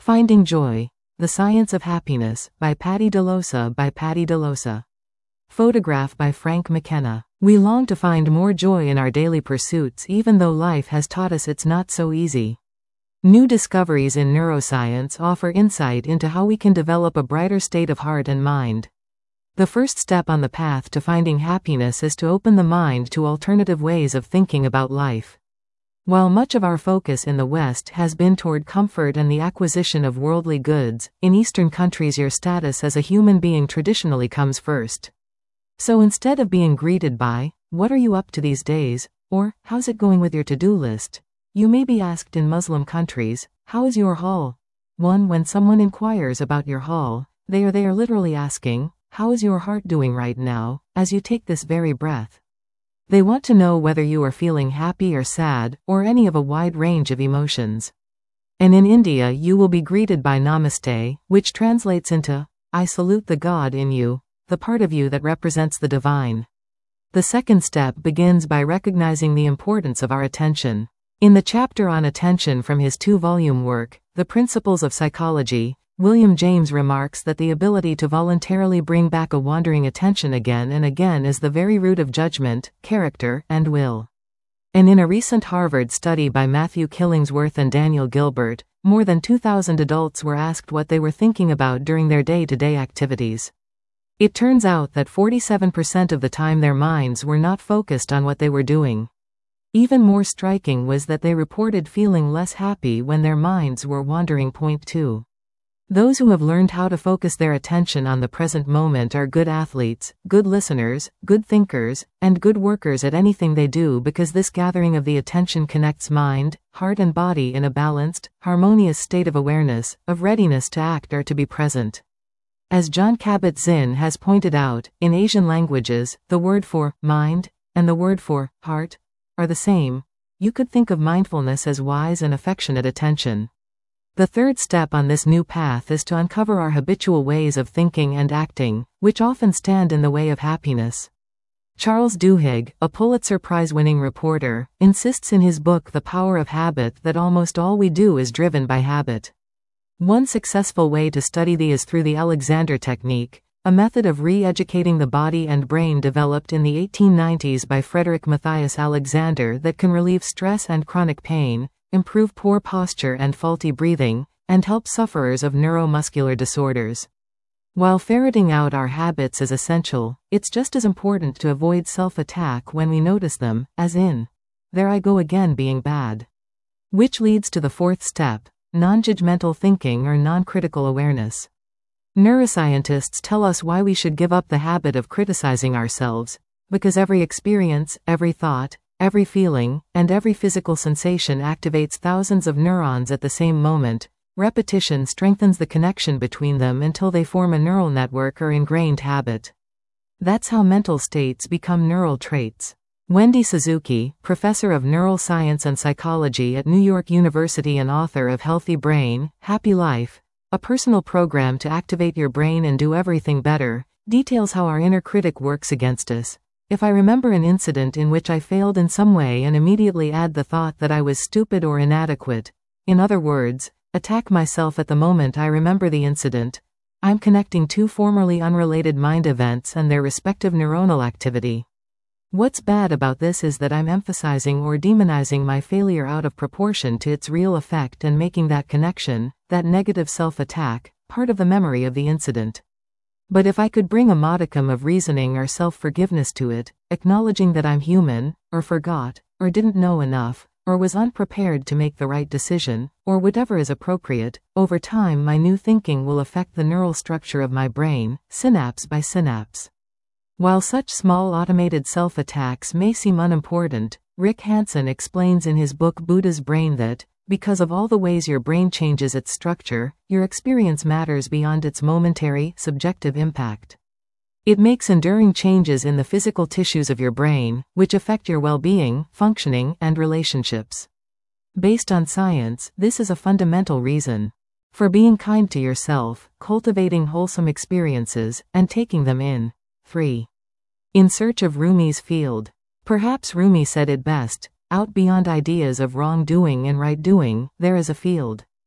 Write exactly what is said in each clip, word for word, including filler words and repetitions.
Finding Joy. The Science of Happiness, by Patty DeLosa by Patty DeLosa. Photograph by Frank McKenna. We long to find more joy in our daily pursuits even though life has taught us it's not so easy. New discoveries in neuroscience offer insight into how we can develop a brighter state of heart and mind. The first step on the path to finding happiness is to open the mind to alternative ways of thinking about life. While much of our focus in the West has been toward comfort and the acquisition of worldly goods, in Eastern countries your status as a human being traditionally comes first. So instead of being greeted by, "What are you up to these days?" or "How's it going with your to-do list?" you may be asked in Muslim countries, "How is your haul?" one When someone inquires about your haul, they are they are literally asking, "How is your heart doing right now, as you take this very breath?" They want to know whether you are feeling happy or sad, or any of a wide range of emotions. And in India you will be greeted by Namaste, which translates into, "I salute the God in you, the part of you that represents the divine." The second step begins by recognizing the importance of our attention. In the chapter on attention from his two-volume work, The Principles of Psychology, William James remarks that the ability to voluntarily bring back a wandering attention again and again is the very root of judgment, character, and will. And in a recent Harvard study by Matthew Killingsworth and Daniel Gilbert, more than two thousand adults were asked what they were thinking about during their day-to-day activities. It turns out that forty-seven percent of the time their minds were not focused on what they were doing. Even more striking was that they reported feeling less happy when their minds were wandering. Point two. Those who have learned how to focus their attention on the present moment are good athletes, good listeners, good thinkers, and good workers at anything they do because this gathering of the attention connects mind, heart and body in a balanced, harmonious state of awareness, of readiness to act or to be present. As Jon Kabat-Zinn has pointed out, in Asian languages, the word for mind and the word for heart are the same. You could think of mindfulness as wise and affectionate attention. The third step on this new path is to uncover our habitual ways of thinking and acting, which often stand in the way of happiness. Charles Duhigg, a Pulitzer Prize-winning reporter, insists in his book The Power of Habit that almost all we do is driven by habit. One successful way to study the is through the Alexander Technique, a method of re-educating the body and brain developed in the eighteen nineties by Frederick Matthias Alexander that can relieve stress and chronic pain, improve poor posture and faulty breathing, and help sufferers of neuromuscular disorders. While ferreting out our habits is essential, it's just as important to avoid self-attack when we notice them, as in, "There I go again being bad." Which leads to the fourth step, non-judgmental thinking or non-critical awareness. Neuroscientists tell us why we should give up the habit of criticizing ourselves, because every experience, every thought, every feeling, and every physical sensation activates thousands of neurons at the same moment. Repetition strengthens the connection between them until they form a neural network or ingrained habit. That's how mental states become neural traits. Wendy Suzuki, professor of neural science and psychology at New York University and author of Healthy Brain, Happy Life, a personal program to activate your brain and do everything better, details how our inner critic works against us. If I remember an incident in which I failed in some way and immediately add the thought that I was stupid or inadequate, in other words, attack myself at the moment I remember the incident, I'm connecting two formerly unrelated mind events and their respective neuronal activity. What's bad about this is that I'm emphasizing or demonizing my failure out of proportion to its real effect and making that connection, that negative self-attack, part of the memory of the incident. But if I could bring a modicum of reasoning or self-forgiveness to it, acknowledging that I'm human, or forgot, or didn't know enough, or was unprepared to make the right decision, or whatever is appropriate, over time my new thinking will affect the neural structure of my brain, synapse by synapse. While such small automated self-attacks may seem unimportant, Rick Hanson explains in his book Buddha's Brain that, because of all the ways your brain changes its structure, your experience matters beyond its momentary, subjective impact. It makes enduring changes in the physical tissues of your brain, which affect your well-being, functioning, and relationships. Based on science, this is a fundamental reason for being kind to yourself, cultivating wholesome experiences, and taking them in. three. In Search of Rumi's Field. Perhaps Rumi said it best, out beyond ideas of wrongdoing and right-doing, there is a field.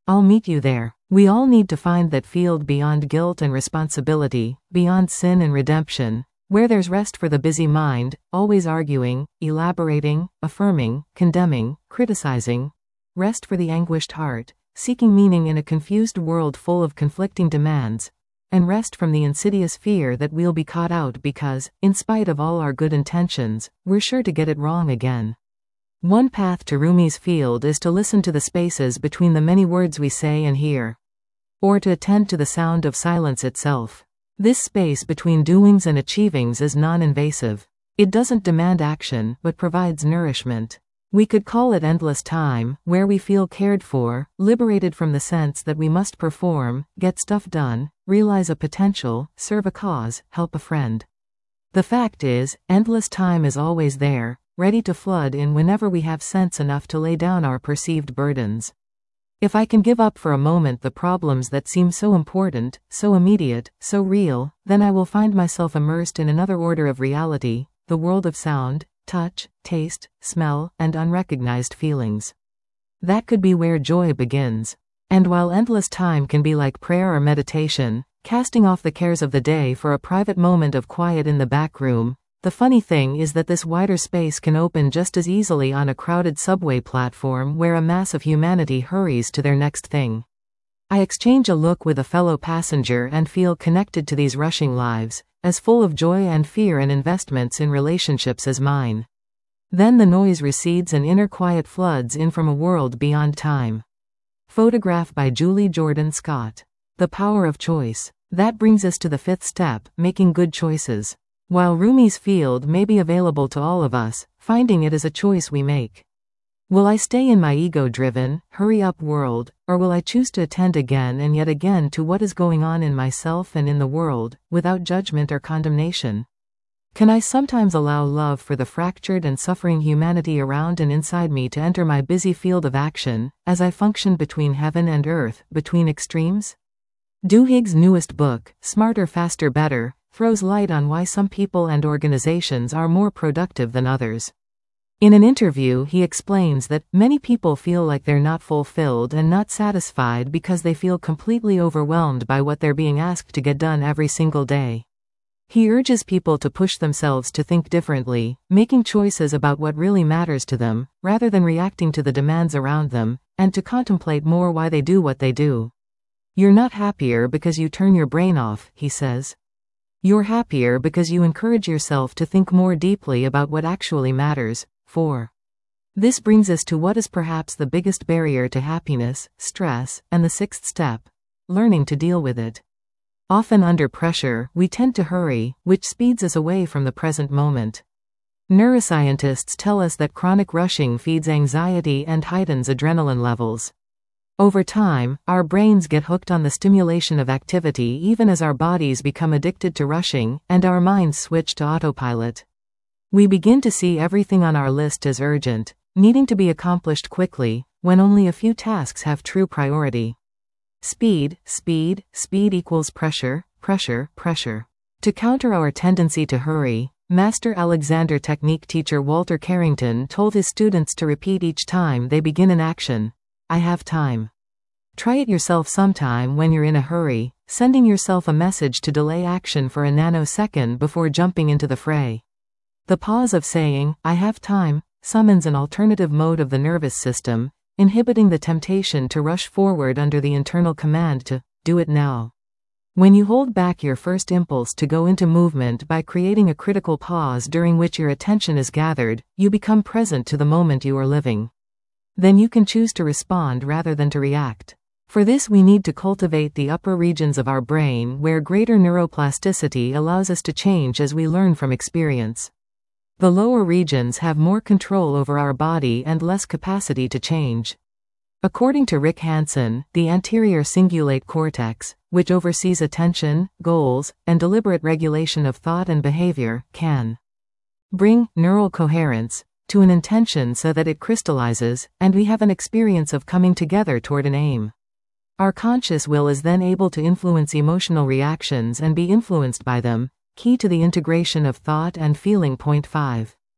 I'll meet you there. We all need to find that field beyond guilt and responsibility, beyond sin and redemption, where there's rest for the busy mind, always arguing, elaborating, affirming, condemning, criticizing. Rest for the anguished heart, seeking meaning in a confused world full of conflicting demands. And rest from the insidious fear that we'll be caught out because, in spite of all our good intentions, we're sure to get it wrong again. One path to Rumi's field is to listen to the spaces between the many words we say and hear. Or to attend to the sound of silence itself. This space between doings and achievings is non-invasive. It doesn't demand action, but provides nourishment. We could call it endless time, where we feel cared for, liberated from the sense that we must perform, get stuff done, realize a potential, serve a cause, help a friend. The fact is, endless time is always there, ready to flood in whenever we have sense enough to lay down our perceived burdens. If I can give up for a moment the problems that seem so important, so immediate, so real, then I will find myself immersed in another order of reality, the world of sound, touch, taste, smell, and unrecognized feelings. That could be where joy begins. And while endless time can be like prayer or meditation, casting off the cares of the day for a private moment of quiet in the back room, the funny thing is that this wider space can open just as easily on a crowded subway platform where a mass of humanity hurries to their next thing. I exchange a look with a fellow passenger and feel connected to these rushing lives, as full of joy and fear and investments in relationships as mine. Then the noise recedes and inner quiet floods in from a world beyond time. Photograph by Julie Jordan Scott. The Power of Choice. That brings us to the fifth step, making good choices. While Rumi's field may be available to all of us, finding it is a choice we make. Will I stay in my ego-driven, hurry-up world, or will I choose to attend again and yet again to what is going on in myself and in the world, without judgment or condemnation? Can I sometimes allow love for the fractured and suffering humanity around and inside me to enter my busy field of action, as I function between heaven and earth, between extremes? Duhigg's newest book, Smarter Faster Better, throws light on why some people and organizations are more productive than others. In an interview, he explains that many people feel like they're not fulfilled and not satisfied because they feel completely overwhelmed by what they're being asked to get done every single day. He urges people to push themselves to think differently, making choices about what really matters to them, rather than reacting to the demands around them, and to contemplate more why they do what they do. You're not happier because you turn your brain off, he says. You're happier because you encourage yourself to think more deeply about what actually matters. four. This brings us to what is perhaps the biggest barrier to happiness, stress, and the sixth step, learning to deal with it. Often under pressure, we tend to hurry, which speeds us away from the present moment. Neuroscientists tell us that chronic rushing feeds anxiety and heightens adrenaline levels. Over time, our brains get hooked on the stimulation of activity even as our bodies become addicted to rushing, and our minds switch to autopilot. We begin to see everything on our list as urgent, needing to be accomplished quickly, when only a few tasks have true priority. Speed, speed, speed equals pressure, pressure, pressure. To counter our tendency to hurry, Master Alexander Technique teacher Walter Carrington told his students to repeat each time they begin an action, "I have time." Try it yourself sometime when you're in a hurry, sending yourself a message to delay action for a nanosecond before jumping into the fray. The pause of saying, "I have time," summons an alternative mode of the nervous system, inhibiting the temptation to rush forward under the internal command to do it now. When you hold back your first impulse to go into movement by creating a critical pause during which your attention is gathered, you become present to the moment you are living. Then you can choose to respond rather than to react. For this we need to cultivate the upper regions of our brain where greater neuroplasticity allows us to change as we learn from experience. The lower regions have more control over our body and less capacity to change. According to Rick Hanson, the anterior cingulate cortex, which oversees attention, goals, and deliberate regulation of thought and behavior, can bring neural coherence to an intention so that it crystallizes, and we have an experience of coming together toward an aim. Our conscious will is then able to influence emotional reactions and be influenced by them. Key to the integration of thought and feeling. Point five.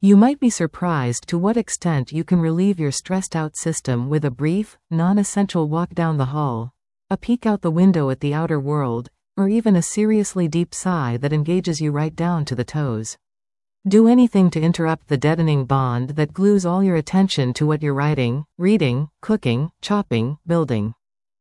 You might be surprised to what extent you can relieve your stressed-out system with a brief, non-essential walk down the hall, a peek out the window at the outer world, or even a seriously deep sigh that engages you right down to the toes. Do anything to interrupt the deadening bond that glues all your attention to what you're writing, reading, cooking, chopping, building.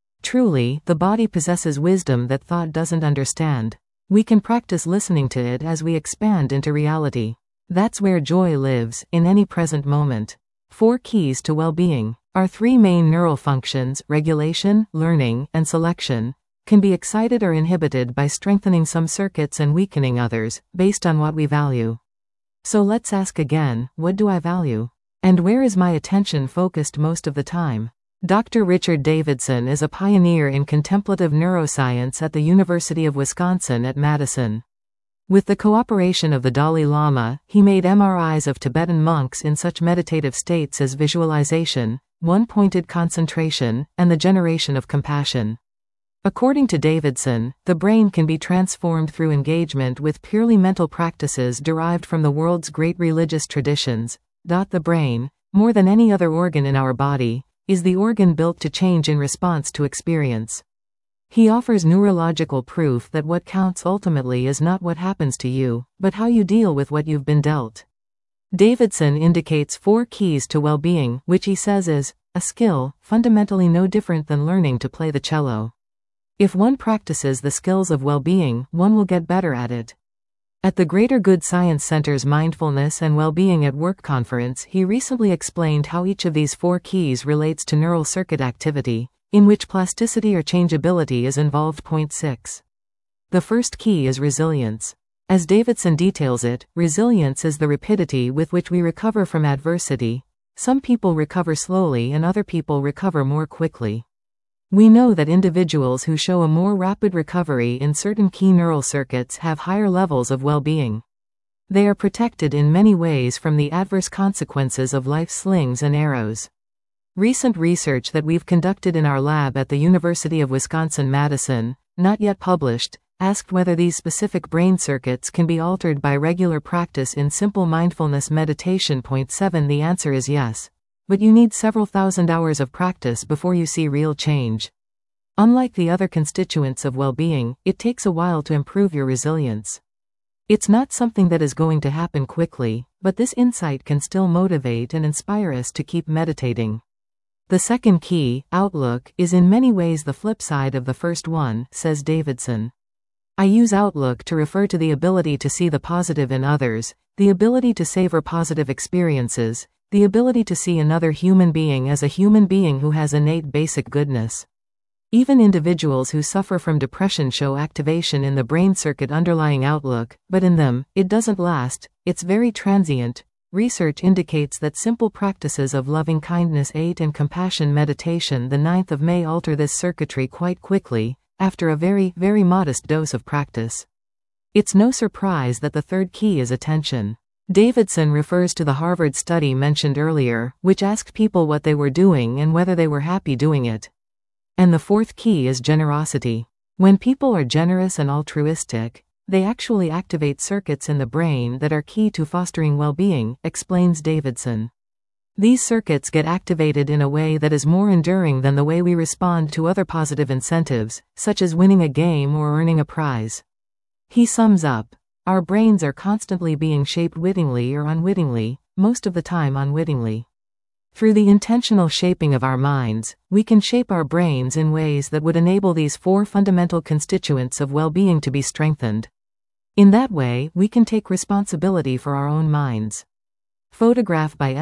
Truly, the body possesses wisdom that thought doesn't understand. We can practice listening to it as we expand into reality. That's where joy lives, in any present moment. Four keys to well-being. Our three main neural functions, regulation, learning, and selection, can be excited or inhibited by strengthening some circuits and weakening others, based on what we value. So let's ask again, what do I value? And where is my attention focused most of the time? Doctor Richard Davidson is a pioneer in contemplative neuroscience at the University of Wisconsin at Madison. With the cooperation of the Dalai Lama, he made M R Is of Tibetan monks in such meditative states as visualization, one-pointed concentration, and the generation of compassion. According to Davidson, the brain can be transformed through engagement with purely mental practices derived from the world's great religious traditions. The brain, more than any other organ in our body, is the organ built to change in response to experience. He offers neurological proof that what counts ultimately is not what happens to you, but how you deal with what you've been dealt. Davidson indicates four keys to well-being, which he says is a skill, fundamentally no different than learning to play the cello. If one practices the skills of well-being, one will get better at it. At the Greater Good Science Center's Mindfulness and Well-Being at Work conference, he recently explained how each of these four keys relates to neural circuit activity, in which plasticity or changeability is involved. Point six. The first key is resilience. As Davidson details it, resilience is the rapidity with which we recover from adversity. Some people recover slowly and other people recover more quickly. We know that individuals who show a more rapid recovery in certain key neural circuits have higher levels of well-being. They are protected in many ways from the adverse consequences of life's slings and arrows. Recent research that we've conducted in our lab at the University of Wisconsin-Madison, not yet published, asked whether these specific brain circuits can be altered by regular practice in simple mindfulness meditation. Point seven. The answer is yes. But you need several thousand hours of practice before you see real change. Unlike the other constituents of well-being, it takes a while to improve your resilience. It's not something that is going to happen quickly, but this insight can still motivate and inspire us to keep meditating. The second key, outlook, is in many ways the flip side of the first one, says Davidson. I use outlook to refer to the ability to see the positive in others, the ability to savor positive experiences, the ability to see another human being as a human being who has innate basic goodness. Even individuals who suffer from depression show activation in the brain circuit underlying outlook, but in them, it doesn't last, it's very transient. Research indicates that simple practices of loving-kindness eight and compassion meditation the ninth of May alter this circuitry quite quickly, after a very, very modest dose of practice. It's no surprise that the third key is attention. Davidson refers to the Harvard study mentioned earlier, which asked people what they were doing and whether they were happy doing it. And the fourth key is generosity. When people are generous and altruistic, they actually activate circuits in the brain that are key to fostering well-being, explains Davidson. These circuits get activated in a way that is more enduring than the way we respond to other positive incentives, such as winning a game or earning a prize. He sums up, our brains are constantly being shaped wittingly or unwittingly, most of the time unwittingly. Through the intentional shaping of our minds, we can shape our brains in ways that would enable these four fundamental constituents of well-being to be strengthened. In that way, we can take responsibility for our own minds. Photograph by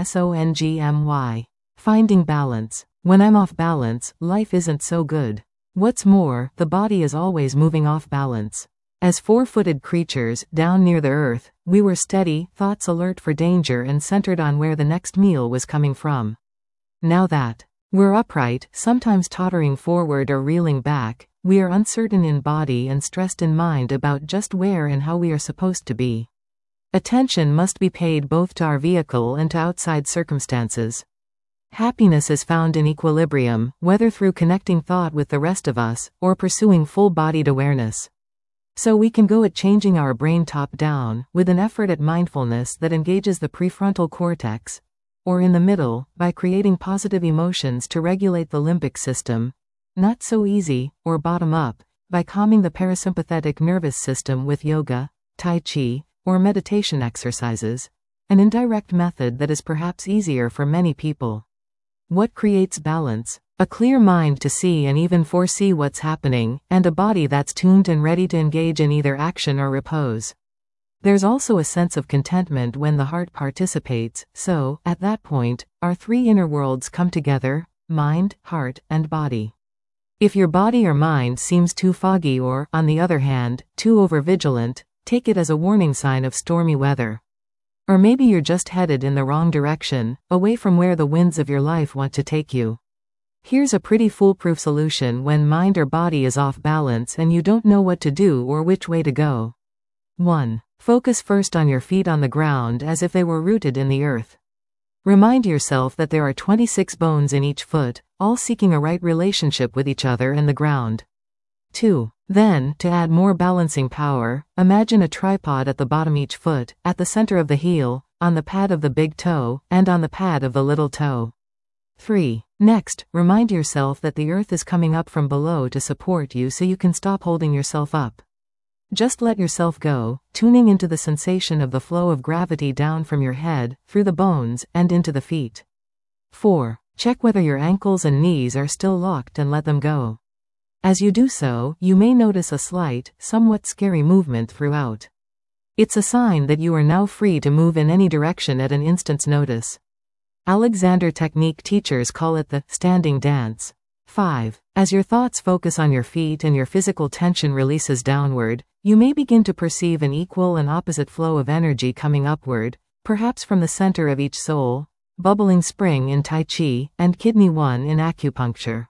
Songmy. Finding balance. When I'm off balance, life isn't so good. What's more, the body is always moving off balance. As four-footed creatures, down near the earth, we were steady, thoughts alert for danger and centered on where the next meal was coming from. Now that we're upright, sometimes tottering forward or reeling back, we are uncertain in body and stressed in mind about just where and how we are supposed to be. Attention must be paid both to our vehicle and to outside circumstances. Happiness is found in equilibrium, whether through connecting thought with the rest of us, or pursuing full-bodied awareness. So we can go at changing our brain top down, with an effort at mindfulness that engages the prefrontal cortex, or in the middle, by creating positive emotions to regulate the limbic system. Not so easy, or bottom up, by calming the parasympathetic nervous system with yoga, tai chi, or meditation exercises. An indirect method that is perhaps easier for many people. What creates balance? A clear mind to see and even foresee what's happening, and a body that's tuned and ready to engage in either action or repose. There's also a sense of contentment when the heart participates, so, at that point, our three inner worlds come together: mind, heart, and body. If your body or mind seems too foggy or, on the other hand, too overvigilant, take it as a warning sign of stormy weather. Or maybe you're just headed in the wrong direction, away from where the winds of your life want to take you. Here's a pretty foolproof solution when mind or body is off balance and you don't know what to do or which way to go. one. Focus first on your feet on the ground as if they were rooted in the earth. Remind yourself that there are twenty-six bones in each foot, all seeking a right relationship with each other and the ground. two. Then, to add more balancing power, imagine a tripod at the bottom each foot, at the center of the heel, on the pad of the big toe, and on the pad of the little toe. three. Next, remind yourself that the earth is coming up from below to support you so you can stop holding yourself up. Just let yourself go, tuning into the sensation of the flow of gravity down from your head, through the bones, and into the feet. four. Check whether your ankles and knees are still locked and let them go. As you do so, you may notice a slight, somewhat scary movement throughout. It's a sign that you are now free to move in any direction at an instant's notice. Alexander Technique teachers call it the standing dance. five. As your thoughts focus on your feet and your physical tension releases downward, you may begin to perceive an equal and opposite flow of energy coming upward, perhaps from the center of each soul, bubbling spring in Tai Chi, and kidney one in acupuncture.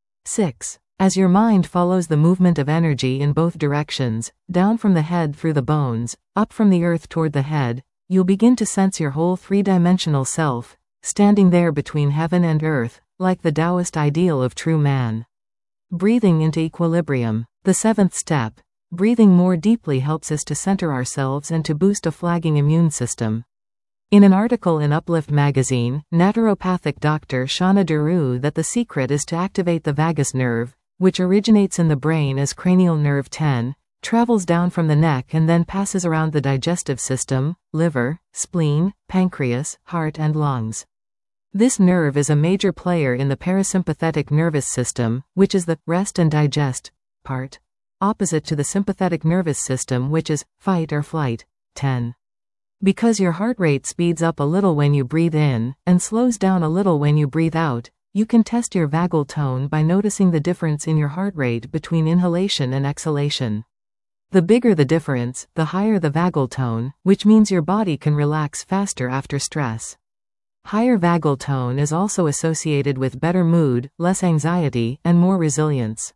six. As your mind follows the movement of energy in both directions, down from the head through the bones, up from the earth toward the head, you'll begin to sense your whole three-dimensional self, standing there between heaven and earth, like the Taoist ideal of true man. Breathing into equilibrium. The seventh step. Breathing more deeply helps us to center ourselves and to boost a flagging immune system. In an article in Uplift magazine, naturopathic doctor Shauna Duru that the secret is to activate the vagus nerve, which originates in the brain as cranial nerve ten, travels down from the neck and then passes around the digestive system, liver, spleen, pancreas, heart and lungs. This nerve is a major player in the parasympathetic nervous system, which is the rest and digest part, opposite to the sympathetic nervous system, which is fight or flight. ten. Because your heart rate speeds up a little when you breathe in, and slows down a little when you breathe out, you can test your vagal tone by noticing the difference in your heart rate between inhalation and exhalation. The bigger the difference, the higher the vagal tone, which means your body can relax faster after stress. Higher vagal tone is also associated with better mood, less anxiety, and more resilience.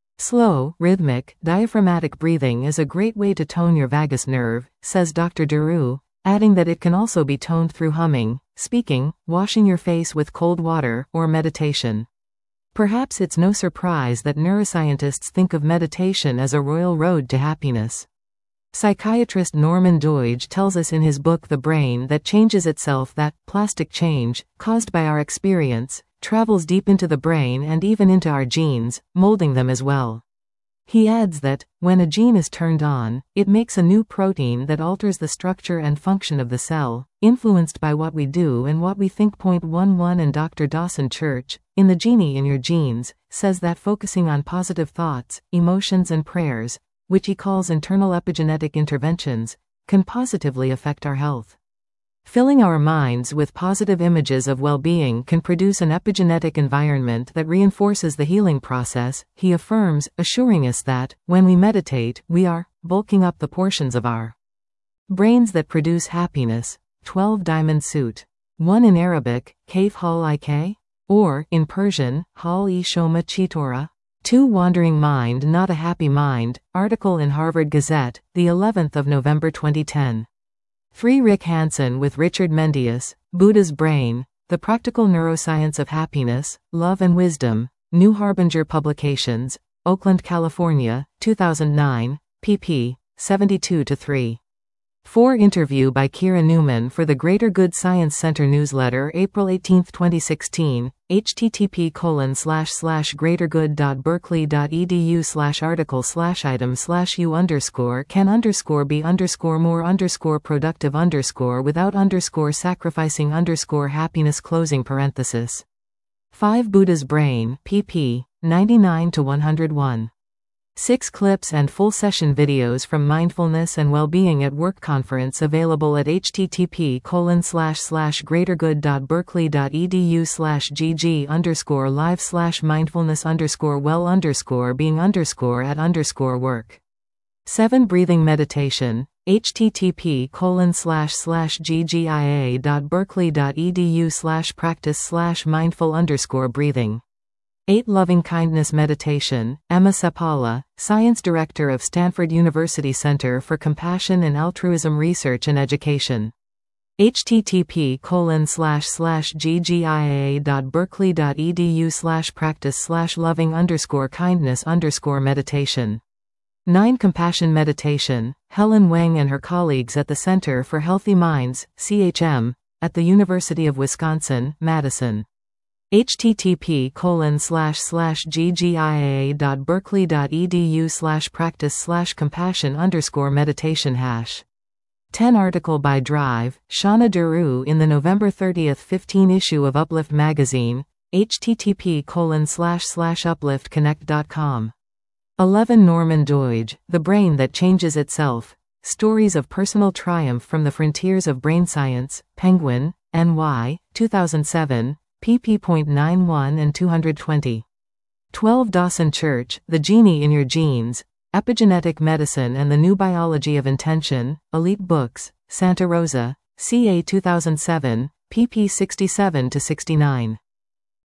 Slow, rhythmic, diaphragmatic breathing is a great way to tone your vagus nerve, says Doctor Duru, adding that it can also be toned through humming, speaking, washing your face with cold water, or meditation. Perhaps it's no surprise that neuroscientists think of meditation as a royal road to happiness. Psychiatrist Norman Doidge tells us in his book The Brain That Changes Itself that plastic change, caused by our experience, travels deep into the brain and even into our genes, molding them as well. He adds that, when a gene is turned on, it makes a new protein that alters the structure and function of the cell, influenced by what we do and what we think. eleven And Doctor Dawson Church, in The Genie in Your Genes, says that focusing on positive thoughts, emotions and prayers, which he calls internal epigenetic interventions, can positively affect our health. Filling our minds with positive images of well-being can produce an epigenetic environment that reinforces the healing process, he affirms, assuring us that, when we meditate, we are bulking up the portions of our brains that produce happiness. twelve Diamond Suit. one In Arabic, Kaif Hal Ik, or, in Persian, Hal I Shoma Chitora. two Wandering Mind Not a Happy Mind, article in Harvard Gazette, the eleventh of November twenty ten. three Rick Hansen with Richard Mendius, Buddha's Brain, The Practical Neuroscience of Happiness, Love and Wisdom, New Harbinger Publications, Oakland, California, two thousand nine, pp. seventy-two to three. four Interview by Kira Newman for the Greater Good Science Center newsletter, April eighteenth, twenty sixteen. http colon slash slash greatergood.berkeley.edu slash article slash item slash u underscore can underscore be underscore more underscore productive underscore without underscore sacrificing underscore happiness closing parenthesis. five Buddha's Brain, pp. ninety-nine to one hundred one. Six clips and full session videos from Mindfulness and Wellbeing at Work conference available at http colon slash slash greatergood.berkeley.edu slash gg underscore live slash mindfulness underscore well underscore being underscore at underscore work. seven Breathing Meditation, http colon slash slash ggia.berkeley.edu slash practice slash mindful underscore breathing. eight Loving Kindness Meditation, Emma Seppala, Science Director of Stanford University Center for Compassion and Altruism Research and Education. http colon slash slash ggia.berkeley.edu slash practice slash loving underscore kindness underscore meditation. nine Compassion Meditation, Helen Wang and her colleagues at the Center for Healthy Minds, C H M, at the University of Wisconsin, Madison. http colon slash slash ggia.berkeley.edu slash practice slash compassion underscore meditation hash. ten Article by Drive, Shauna Duru in the November thirtieth fifteen issue of Uplift magazine, http colon slash slash upliftconnect dot com. eleven Norman Doidge, The Brain That Changes Itself, Stories of Personal Triumph from the Frontiers of Brain Science, Penguin, N Y, two thousand seven, pp. ninety-one and two hundred twenty. twelve Dawson Church, The Genie in Your Genes, Epigenetic Medicine and the New Biology of Intention, Elite Books, Santa Rosa, C A two thousand seven, pp. sixty-seven to sixty-nine.